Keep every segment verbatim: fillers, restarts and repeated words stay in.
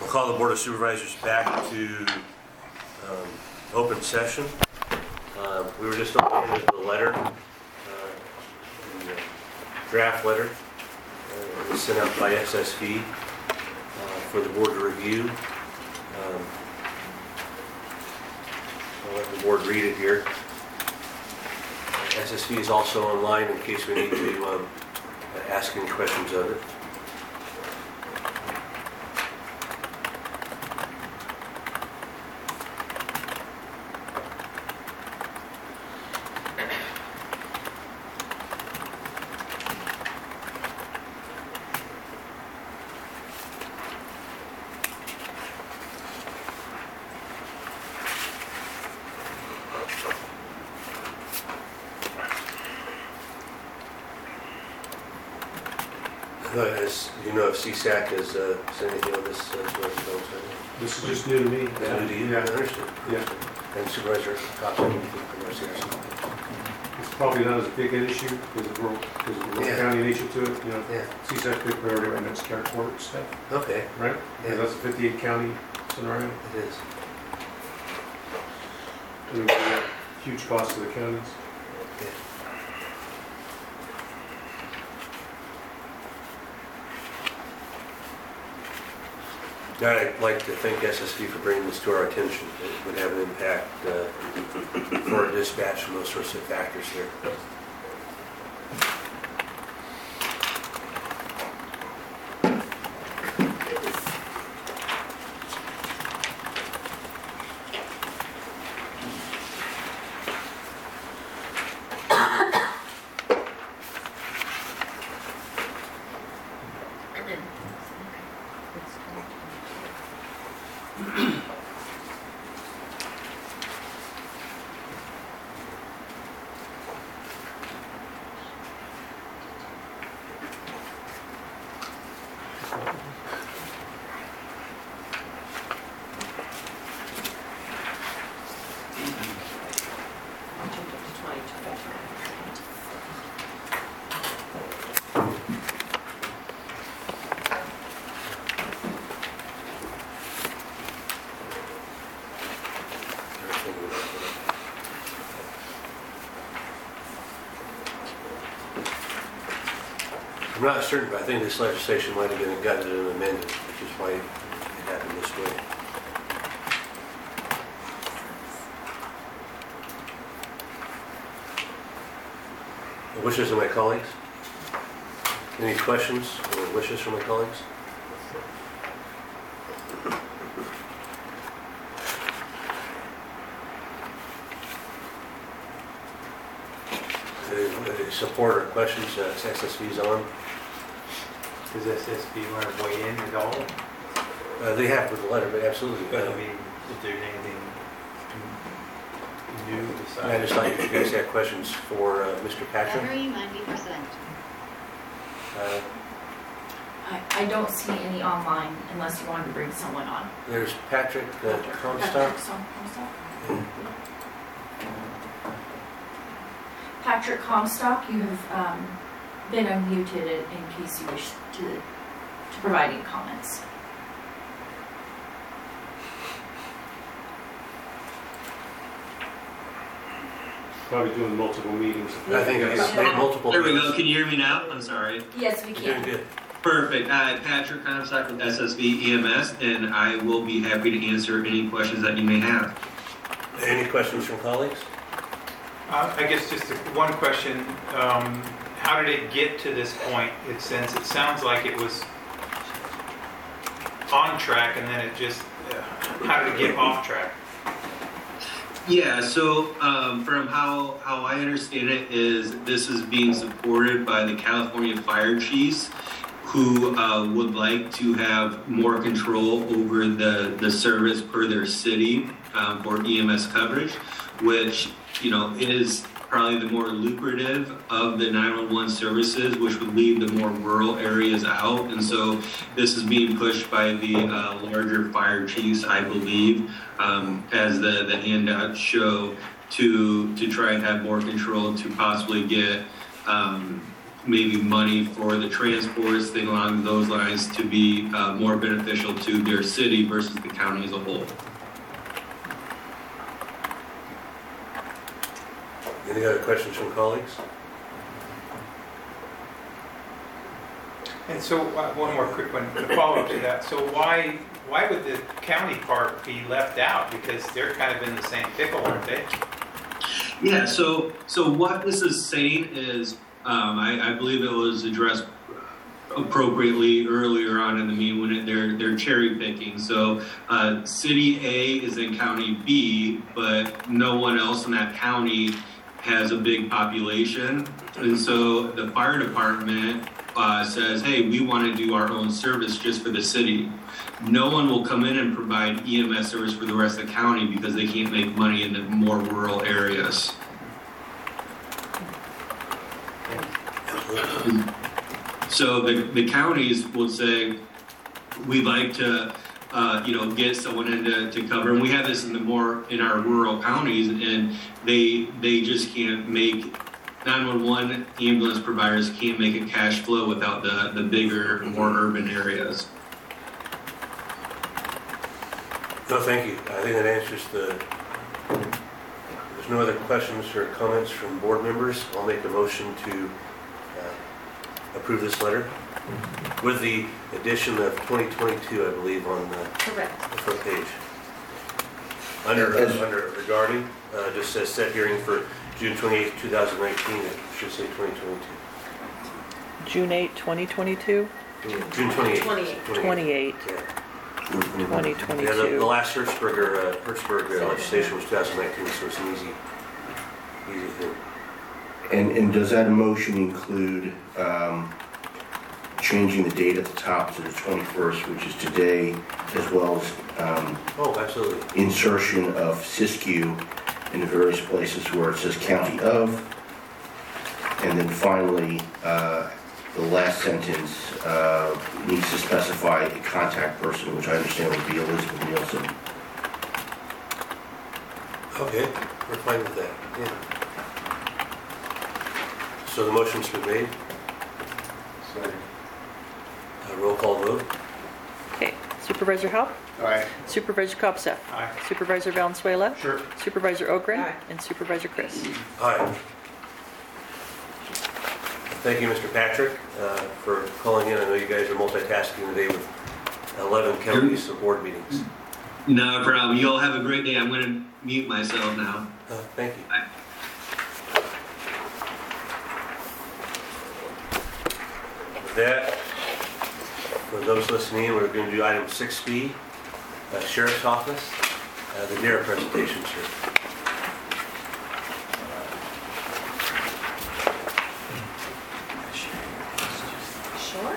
Call the Board of Supervisors back to um, open session. Uh, we were just looking at the letter, uh, the draft letter. Uh, it was sent out by S S V uh, for the board to review. Um, I'll let the board read it here. Uh, S S V is also online in case we need to um, ask any questions of it. Uh, as you know, if C S A C has uh, said anything on this, uh, this is just new to me. Yeah. New to you? Yeah. Understood. Yeah. And Supervisor Cox, anything from us here? It's probably not as big an issue because of rural, because of the rural Yeah. county nature to it. You know, Yeah. C S A C big priority right next to our court stuff, Okay, right? Yeah. Yeah. That's a fifty-eight county scenario. it is. It would be a huge cost to the counties. Yeah. I'd like to thank S S V for bringing this to our attention. It would have an impact uh, for our dispatch and those sorts of factors here. I'm not certain, but I think this legislation might have been gutted and amended, which is why it happened this way. The wishes of my colleagues? Any questions or wishes from my colleagues? Any support or questions? Uh, S S V's on. Does S S V want to weigh in at all? Uh, they have with the letter, but absolutely. But Uh, I mean, is there anything new besides? I just like if you guys have questions for uh, Mister Patrick. Battery ninety percent. Uh, I, I don't see any online unless you wanted to bring someone on. there's Patrick uh, Comstock. Patrick Comstock. Patrick Comstock, you have um, been unmuted in case you wish to, to provide any comments. Probably doing multiple meetings. I think it's multiple. There we go. Can you hear me now? I'm sorry. Yes, we You're doing can. good. Perfect. Uh, Patrick Comstock with S S V E M S, and I will be happy to answer any questions that you may have. Any questions from colleagues? Uh, I guess just a, one question. Um, how did it get to this point? It, since it sounds like it was on track and then it just, uh, how did it get off track? Yeah, so um, from how, how I understand it is this is being supported by the California Fire Chiefs who uh, would like to have more control over the, the service per their city um, for E M S coverage, which, you know, is probably the more lucrative of the nine one one services, which would leave the more rural areas out. And so this is being pushed by the uh, larger fire chiefs, I believe, um, as the, the handouts show, to to try and have more control to possibly get um, maybe money for the transports, thing along those lines, to be uh, more beneficial to their city versus the county as a whole. Any other questions from colleagues? And so, uh, one more quick one, to follow up to that. So why, why would the county part be left out? Because they're kind of in the same pickle, aren't they? Yeah, so so what this is saying is, um, I, I believe it was addressed appropriately earlier on in the meeting when it, they're they're cherry picking. So uh, City A is in County B, but no one else in that county has a big population, and so the fire department uh, says, "Hey, we want to do our own service just for the city." No one will come in and provide E M S service for the rest of the county because they can't make money in the more rural areas. So the, the counties will say, we'd like to, uh, you know, get someone in to, to cover. And we have this in the more, in our rural counties, and they, they just can't make, nine one one ambulance providers can't make a cash flow without the, the bigger, more urban areas. No, thank you. I think that answers the, there's no other questions or comments from board members. I'll make a motion to uh, approve this letter with the addition of twenty twenty-two, I believe, on the Correct. the front page. Under, Yes. under regarding, uh, just says set hearing for June twenty-eighth, two thousand nineteen. It should say twenty twenty-two. June eighth, twenty twenty-two, June twenty-eighth. twenty-eight. twenty-eight, Yeah. twenty Yeah, the, the twenty-two. last Hertzberger, uh, Hertzberg legislation was two thousand nineteen, so it's an easy, easy thing. And, and does that motion include um, changing the date at the top to the twenty-first, which is today, as well as um, Oh, absolutely. insertion of Siskiyou in the various places where it says county of? And then finally, uh, the last sentence uh, needs to specify a contact person, which I understand would be Elizabeth Nielsen. Okay, we're fine with that, yeah. So the motion's been made, Second. uh, roll call vote. Okay, Supervisor Haupt, Aye. Supervisor Copsa, Aye. Supervisor Valenzuela, Sure. Supervisor Ogren, Aye. and Supervisor Chris. Aye. Thank you, Mister Patrick, uh, for calling in. I know you guys are multitasking today with eleven counties of board meetings. No problem. You all have a great day. I'm going to mute myself now. Uh, Thank you. Bye. With that, for those listening, we're going to do item six B, uh, Sheriff's Office, uh, the D A R E presentation, sir. Sure.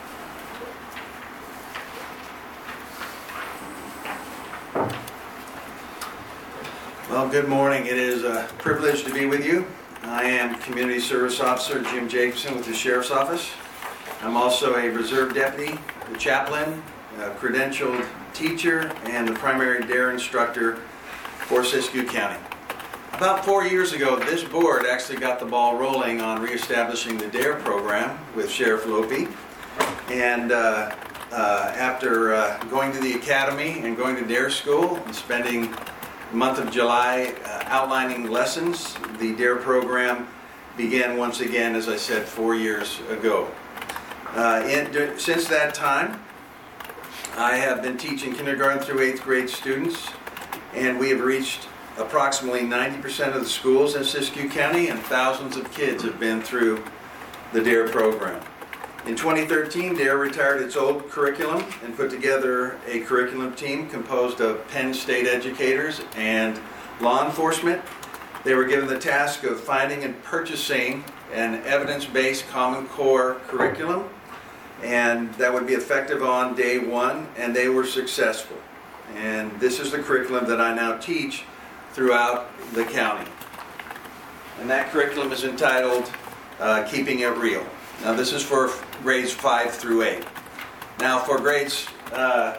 Well, good morning. It is a privilege to be with you. I am Community Service Officer Jim Jacobson with the Sheriff's Office. I'm also a reserve deputy, the chaplain, a credentialed teacher, and the primary D A R E instructor for Siskiyou County. About four years ago, this board actually got the ball rolling on reestablishing the D A R E program with Sheriff Lope. And uh, uh, after uh, going to the academy and going to D A R E school and spending the month of July uh, outlining lessons, the D A R E program began once again, as I said, four years ago. Uh, in, since that time, I have been teaching kindergarten through eighth grade students, and we have reached approximately ninety percent of the schools in Siskiyou County, and thousands of kids have been through the D A R E program. In twenty thirteen, D A R E retired its old curriculum and put together a curriculum team composed of Penn State educators and law enforcement. They were given the task of finding and purchasing an evidence-based Common Core curriculum, and that would be effective on day one, and they were successful. And this is the curriculum that I now teach throughout the county. And that curriculum is entitled uh, Keeping It Real. Now this is for grades five through eight. Now for grades uh,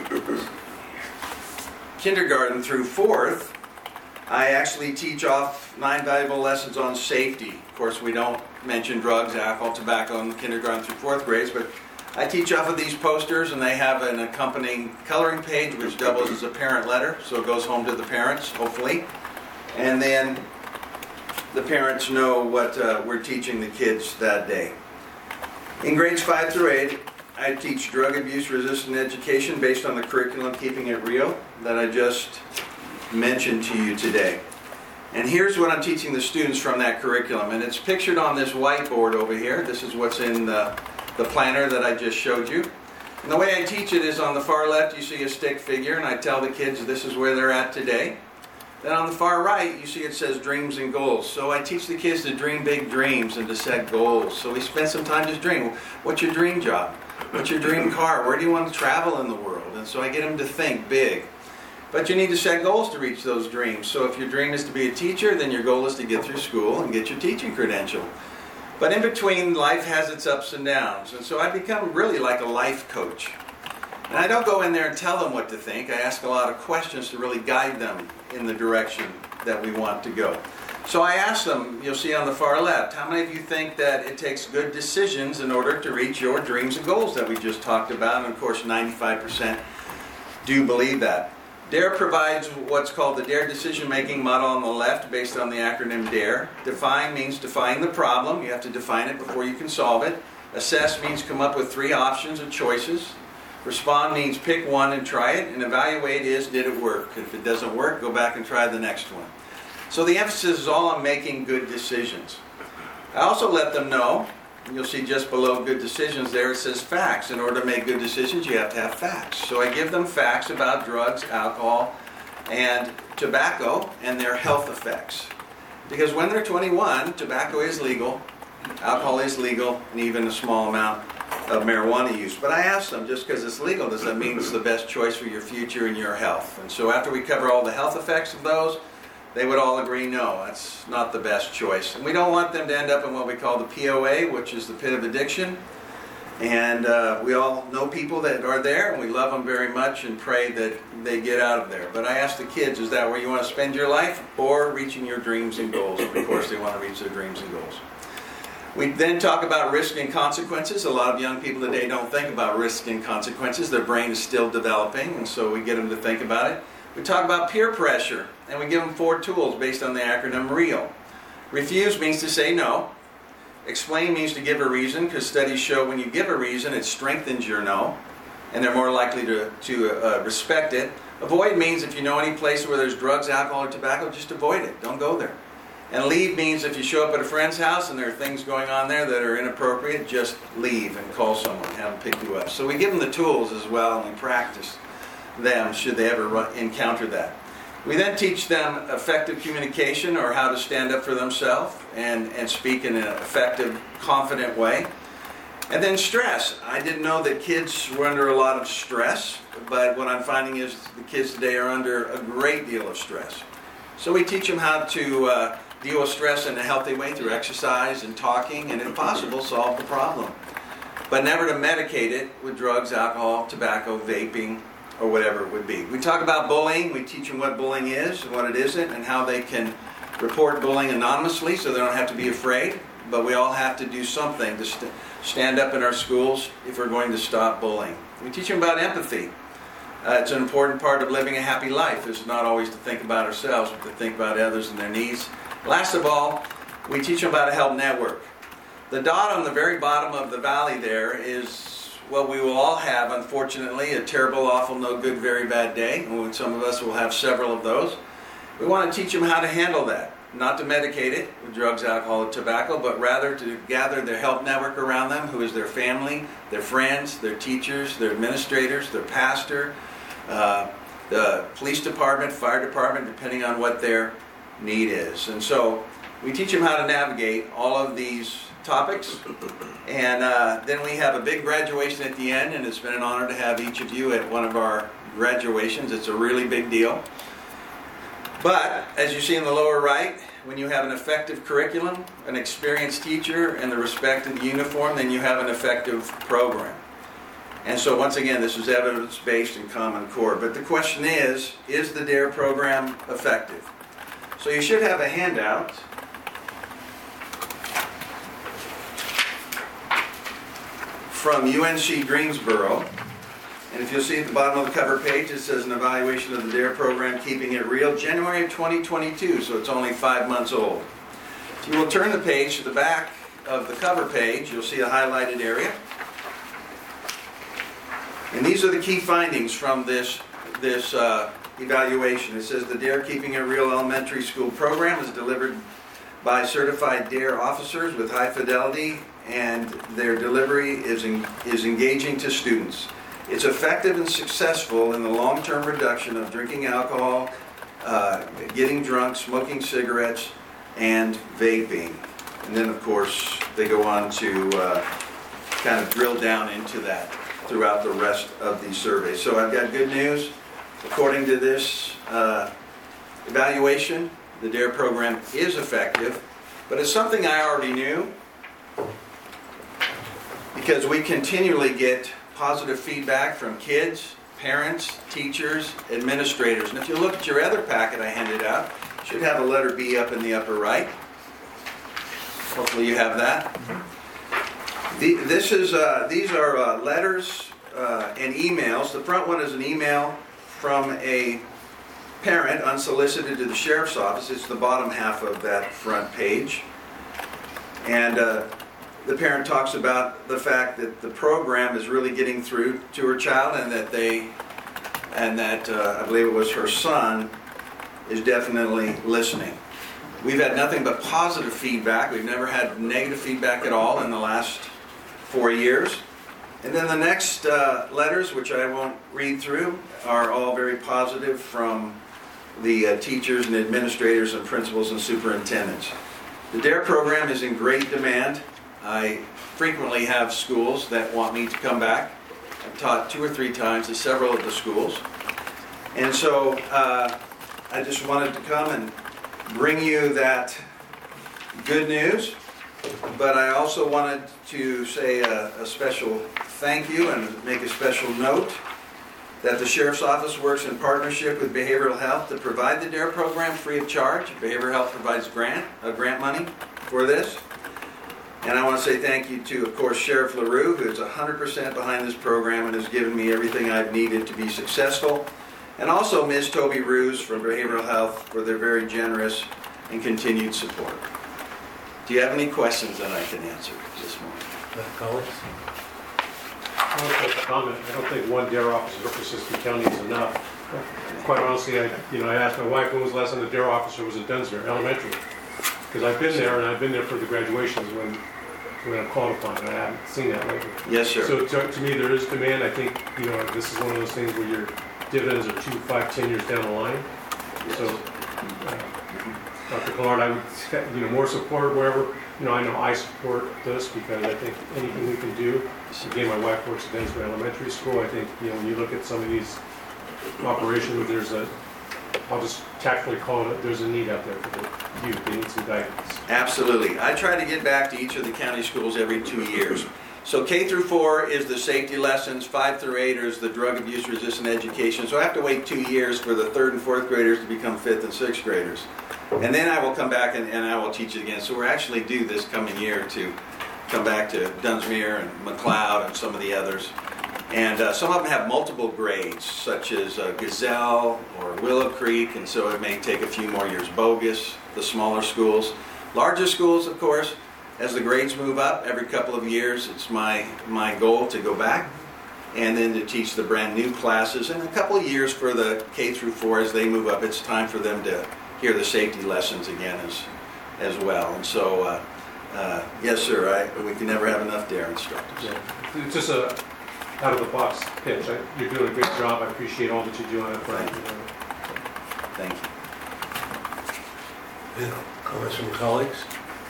kindergarten through fourth, I actually teach off nine valuable lessons on safety. Of course, we don't mention drugs, alcohol, tobacco in kindergarten through fourth grades, but I teach off of these posters, and they have an accompanying coloring page which doubles as a parent letter, so it goes home to the parents, hopefully. And then the parents know what uh, we're teaching the kids that day. In grades five through eight, I teach drug abuse resistant education based on the curriculum Keeping It Real that I just mentioned to you today. And here's what I'm teaching the students from that curriculum, and it's pictured on this whiteboard over here. This is what's in the, the planner that I just showed you. And the way I teach it is on the far left you see a stick figure, and I tell the kids this is where they're at today. Then on the far right you see it says dreams and goals. So I teach the kids to dream big dreams and to set goals. So we spend some time just dreaming. What's your dream job? What's your dream car? Where do you want to travel in the world? And so I get them to think big. But you need to set goals to reach those dreams. So if your dream is to be a teacher, then your goal is to get through school and get your teaching credential. But in between, life has its ups and downs. And so I become really like a life coach. And I don't go in there and tell them what to think. I ask a lot of questions to really guide them in the direction that we want to go. So I ask them, you'll see on the far left, how many of you think that it takes good decisions in order to reach your dreams and goals that we just talked about? And of course, ninety-five percent do believe that. DARE provides what's called the DARE decision-making model on the left based on the acronym DARE. Define means define the problem. You have to define it before you can solve it. Assess means come up with three options or choices. Respond means pick one and try it. And evaluate is, did it work? If it doesn't work, go back and try the next one. So the emphasis is all on making good decisions. I also let them know, and you'll see just below good decisions there it says facts. In order to make good decisions, you have to have facts. So I give them facts about drugs, alcohol, and tobacco and their health effects. Because when they're twenty-one, tobacco is legal, alcohol is legal, and even a small amount of marijuana use. But I ask them, just because it's legal, does that mean it's the best choice for your future and your health? And so after we cover all the health effects of those, they would all agree, no, that's not the best choice. And we don't want them to end up in what we call the P O A, which is the pit of addiction. And uh, we all know people that are there, and we love them very much and pray that they get out of there. But I ask the kids, is that where you want to spend your life, or reaching your dreams and goals? And of course, they want to reach their dreams and goals. We then talk about risk and consequences. A lot of young people today don't think about risk and consequences. Their brain is still developing, and so we get them to think about it. We talk about peer pressure, and we give them four tools based on the acronym REAL. Refuse means to say no. Explain means to give a reason, because studies show when you give a reason, it strengthens your no, and they're more likely to, to uh, respect it. Avoid means if you know any place where there's drugs, alcohol, or tobacco, just avoid it. Don't go there. And leave means if you show up at a friend's house and there are things going on there that are inappropriate, just leave and call someone, have them pick you up. So we give them the tools as well, and we practice them should they ever run, encounter that. We then teach them effective communication, or how to stand up for themselves and, and speak in an effective, confident way. And then stress. I didn't know that kids were under a lot of stress, but what I'm finding is the kids today are under a great deal of stress. So we teach them how to uh, deal with stress in a healthy way through exercise and talking, and if possible, solve the problem. But never to medicate it with drugs, alcohol, tobacco, vaping, or whatever it would be. We talk about bullying. We teach them what bullying is and what it isn't, and how they can report bullying anonymously so they don't have to be afraid. But we all have to do something to st- stand up in our schools if we're going to stop bullying. We teach them about empathy. Uh, it's an important part of living a happy life. It's not always to think about ourselves, but to think about others and their needs. Last of all, we teach them about a help network. The dot on the very bottom of the valley there is what we will all have, unfortunately, a terrible, awful, no good, very bad day. And some of us will have several of those. We want to teach them how to handle that. Not to medicate it with drugs, alcohol, or tobacco, but rather to gather their help network around them, who is their family, their friends, their teachers, their administrators, their pastor, uh, the police department, fire department, depending on what their need is. And so we teach them how to navigate all of these topics, and uh, then we have a big graduation at the end, and it's been an honor to have each of you at one of our graduations. It's a really big deal. But as you see in the lower right, when you have an effective curriculum, an experienced teacher, and the respect of the uniform, then you have an effective program. And so once again, this is evidence-based and Common Core. But the question is, is the DARE program effective? So you should have a handout from U N C Greensboro. And if you'll see at the bottom of the cover page, it says an evaluation of the D A R E program, Keeping It Real, January of twenty twenty-two, so it's only five months old. If you will turn the page to the back of the cover page, you'll see a highlighted area. And these are the key findings from this, this uh, evaluation. It says the D A R E Keeping It Real Elementary School program is delivered by certified D A R E officers with high fidelity, and their delivery is, in, is engaging to students. It's effective and successful in the long-term reduction of drinking alcohol, uh, getting drunk, smoking cigarettes, and vaping. And then, of course, they go on to uh, kind of drill down into that throughout the rest of the survey. So I've got good news. According to this uh, evaluation, the D A R E program is effective, but it's something I already knew because we continually get positive feedback from kids, parents, teachers, administrators. And if you look at your other packet I handed out, you should have a letter B up in the upper right. Hopefully you have that. The, this is, uh, these are uh, letters uh, and emails. The front one is an email from a parent unsolicited to the sheriff's office. It's the bottom half of that front page. And uh, the parent talks about the fact that the program is really getting through to her child, and that they, and that uh, I believe it was her son, is definitely listening. We've had nothing but positive feedback. We've never had negative feedback at all in the last four years. And then the next uh, letters, which I won't read through, are all very positive from the uh, teachers and administrators and principals and superintendents. The D A R E program is in great demand. I frequently have schools that want me to come back. I've taught two or three times at several of the schools. And so uh, I just wanted to come and bring you that good news. But I also wanted to say a, a special thank you and make a special note that the Sheriff's Office works in partnership with Behavioral Health to provide the D A R E program free of charge. Behavioral Health provides grant, uh, grant money for this. And I want to say thank you to, of course, Sheriff LaRue, who is one hundred percent behind this program and has given me everything I've needed to be successful. And also Miz Toby Ruse from Behavioral Health for their very generous and continued support. Do you have any questions that I can answer this morning? Colleagues? I don't think, comment. I don't think one D A R E officer for Siskiyou County is enough. Quite honestly, I, you know, I asked my wife when was the last time the D A R E officer was at Dunsmere Elementary. Because I've been there, and I've been there for the graduations when, when I'm called upon, and I haven't seen that lately. Yes, sir. So to, to me, there is demand. I think, you know, this is one of those things where your dividends are two, five, ten years down the line. Yes. So, uh, Doctor Collard, I would, you know, more support wherever. You know, I know I support this because I think anything we can do. Again, my wife works at Dunsmere Elementary School. I think, you know, when you look at some of these operations, there's a, I'll just tactfully call it, there's a need out there for the youth. They need some guidance. Absolutely. I try to get back to each of the county schools every two years. So K through four is the safety lessons, five through eight is the drug abuse resistant education. So I have to wait two years for the third and fourth graders to become fifth and sixth graders. And then I will come back and, and I will teach it again. So we're actually due this coming year to come back to Dunsmere and McLeod and some of the others. And uh, some of them have multiple grades, such as uh, Gazelle or Willow Creek, and so it may take a few more years. Bogus, the smaller schools. Larger schools, of course, as the grades move up every couple of years, it's my, my goal to go back and then to teach the brand new classes. And a couple of years for the K through four as they move up, it's time for them to hear the safety lessons again as, as well. And so, uh, uh, yes, sir, I, we can never have enough D A R E instructors. Yeah. It's just a out-of-the-box pitch. I, you're doing a great job. I appreciate all that you do on that front. Thank you. Yeah. Comments from colleagues?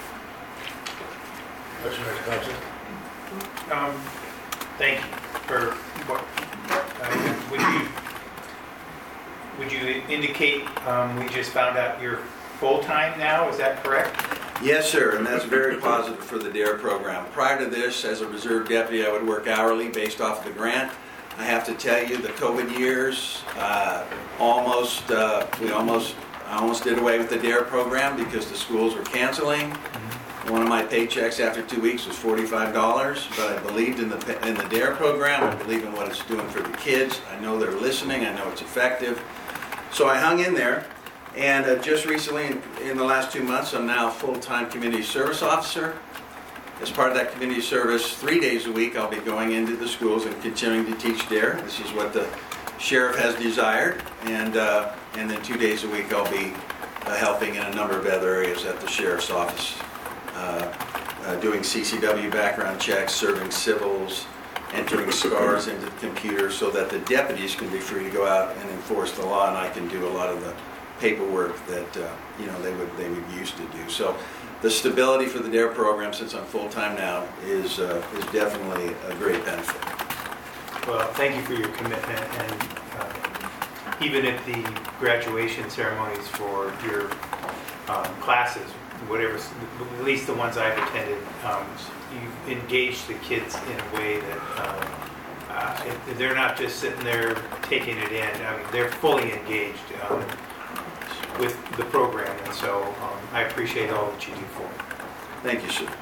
That's right, Council. Um, thank you for what, uh, would you, would you indicate, um, we just found out you're full-time now, is that correct? Yes, sir, and that's very positive for the D A R E program. Prior to this, as a reserve deputy, I would work hourly based off of the grant. I have to tell you, the COVID years, uh, almost, uh, we almost, I almost did away with the D A R E program because the schools were canceling. One of my paychecks after two weeks was forty-five dollars, but I believed in the, in the DARE program. I believe in what it's doing for the kids. I know they're listening. I know it's effective. So I hung in there. And uh, just recently, in, in the last two months, I'm now a full-time community service officer. As part of that community service, three days a week, I'll be going into the schools and continuing to teach DARE. This is what the sheriff has desired. And, uh, and then two days a week, I'll be uh, helping in a number of other areas at the sheriff's office. Uh, uh, doing C C W background checks, serving civils, entering scars into the computer so that the deputies can be free to go out and enforce the law, and I can do a lot of the paperwork that uh, you know they would they would used to do. So the stability for the DARE program, since I'm full-time now, is uh, is definitely a great benefit. Well, thank you for your commitment, and uh, even at the graduation ceremonies for your um, classes, whatever, at least the ones I've attended, um, you've engaged the kids in a way that uh, uh, they're not just sitting there taking it in. I mean, they're fully engaged um, with the program, and so um, I appreciate all that you do for them. Thank you, sir.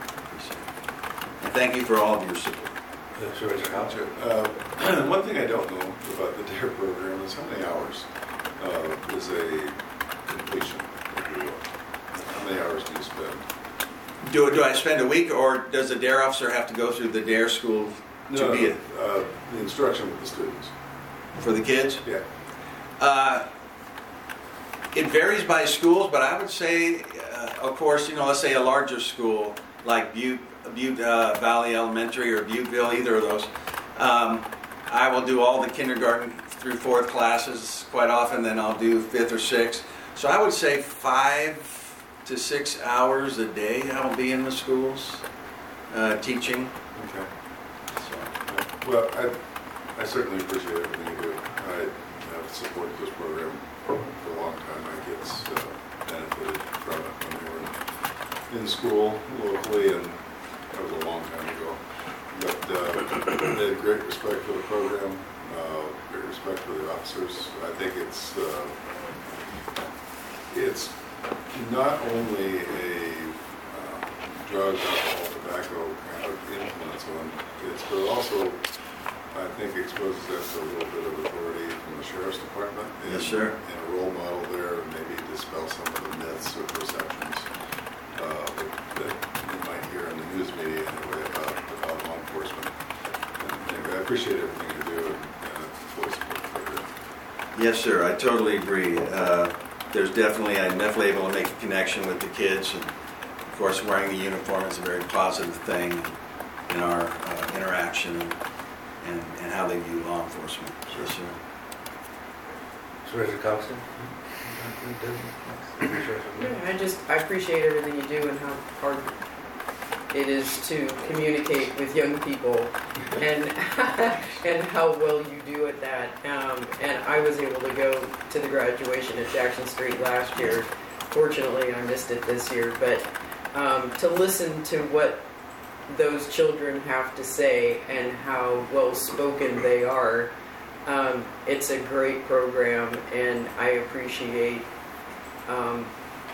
And thank you for all of your support. Supervisor House? Uh, one thing I don't know about the DARE program is how many hours uh, is a completion, if you will. How many hours do you spend? Do, do I spend a week, or does the DARE officer have to go through the DARE school to No, be it uh, the instruction with the students. for the kids? Yeah. Uh, it varies by schools, but I would say, uh, of course, you know, let's say a larger school like Butte, Butte uh, Valley Elementary or Butteville, either of those. Um, I will do all the kindergarten through fourth classes quite often, then I'll do fifth or sixth. So I would say five to six hours a day I'll be in the schools uh, teaching. Okay. So, Well, I, I certainly appreciate everything you do. I have supported this program for a long time. My kids uh, benefited from it when they were in, in school locally, and that was a long time ago. But uh, they had great respect for the program, uh, great respect for the officers. I think it's uh, it's not only a uh, drug, alcohol, tobacco kind of influence on kids, but also I think exposes them to a little bit of authority from the sheriff's department. And, yes, sir. And a role model there, and maybe dispel some of the myths or perceptions uh, that, that you might hear in the news media anyway about, about law enforcement. And anyway, I appreciate everything you do, and, and I fully support the program. yes, sir. I totally agree. Uh, there's definitely, I'm definitely able to make a connection with the kids. And of course, wearing the uniform is a very positive thing in our uh, interaction and, and, and how they view law enforcement. Yes, sir. Supervisor Coxton? Yeah, I just, I appreciate everything you do and how hard it is to communicate with young people and and how well you do at that. Um, and I was able to go to the graduation at Jackson Street last year. Fortunately, I missed it this year. But um, to listen to what those children have to say and how well spoken they are, um, it's a great program, and I appreciate um,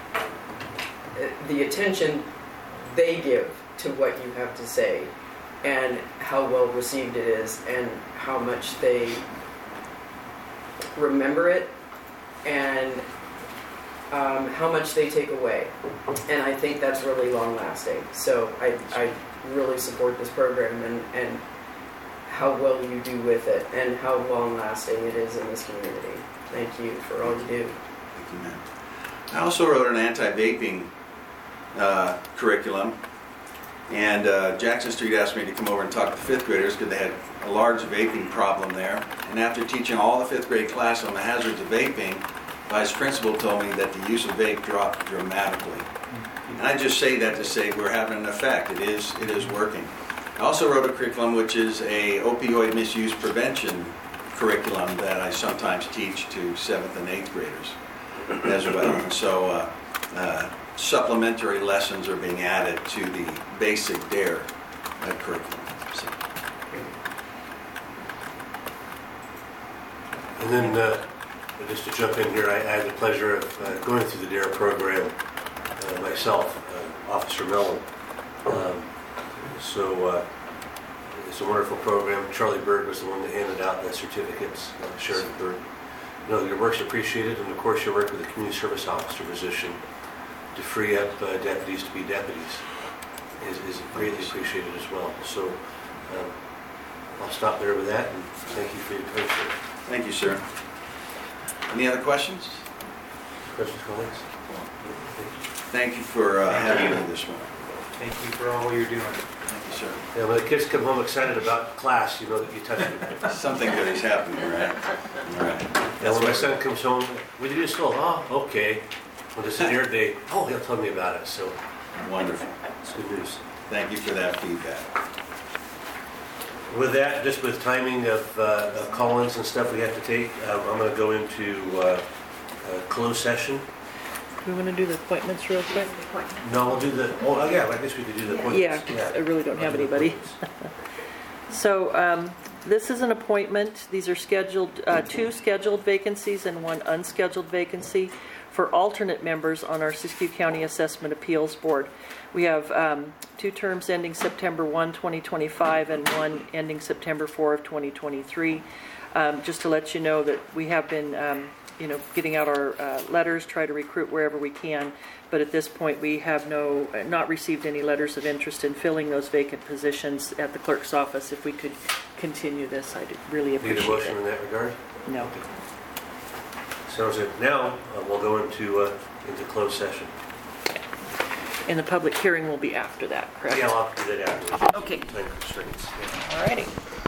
the attention they give to what you have to say and how well received it is and how much they remember it and um, how much they take away. And I think that's really long lasting. So I, I really support this program and, and how well you do with it and how long lasting it is in this community. Thank you for all you do. Thank you, ma'am. I also wrote an anti-vaping uh, curriculum. And uh, Jackson Street asked me to come over and talk to fifth graders because they had a large vaping problem there. And after teaching all the fifth grade class on the hazards of vaping, the vice principal told me that the use of vape dropped dramatically. And I just say that to say we're having an effect. It is, it is working. I also wrote a curriculum which is a opioid misuse prevention curriculum that I sometimes teach to seventh and eighth graders as well. And so uh, uh, supplementary lessons are being added to the basic DARE uh, curriculum. So. And then, uh, just to jump in here, I, I had the pleasure of uh, going through the DARE program uh, myself. Uh, Officer Mellon. Um, So uh, it's a wonderful program. Charlie Bird was the one that handed out the certificates, uh, Sheriff Bird. You know, your work's appreciated, and of course your work with the community service officer position to free up uh, deputies to be deputies is, is greatly appreciated as well. So um, I'll stop there with that, and thank you for your time, sir. Thank you, sir. Any other questions? Questions, colleagues? Thank you for uh, Thank having you. me this morning. Thank you for all you're doing. Thank you, sir. Yeah, when the kids come home excited about class, you know that you touched them. Something good is happening, right? All right. And when my son comes home, what did you do at school? Oh, okay. When it's a near day, oh, he'll tell me about it. So Wonderful. it's good news. Thank you for that feedback. With that, just with timing of, uh, of call-ins and stuff we have to take, um, I'm going to go into uh, a closed session. Do we want to do the appointments real quick? No, we'll do the, oh, yeah, I guess we could do the appointments. Yeah, I really don't have I'll do the anybody. appointments. So um, this is an appointment. These are scheduled, uh, two scheduled vacancies and one unscheduled vacancy for alternate members on our Siskiyou County Assessment Appeals Board. We have um, two terms ending September first, twenty twenty-five, and one ending September fourth of twenty twenty-three. Um, just to let you know that we have been, um, you know, getting out our uh, letters, try to recruit wherever we can. But at this point, we have no, not received any letters of interest in filling those vacant positions at the clerk's office. If we could continue this, I'd really Need appreciate a motion it. in that regard? No. Sounds good. Now, uh, we'll go into, uh, into closed session. And the public hearing will be after that, correct? Yeah, I'll do that afterwards. Okay. Time constraints. Yeah. All righty.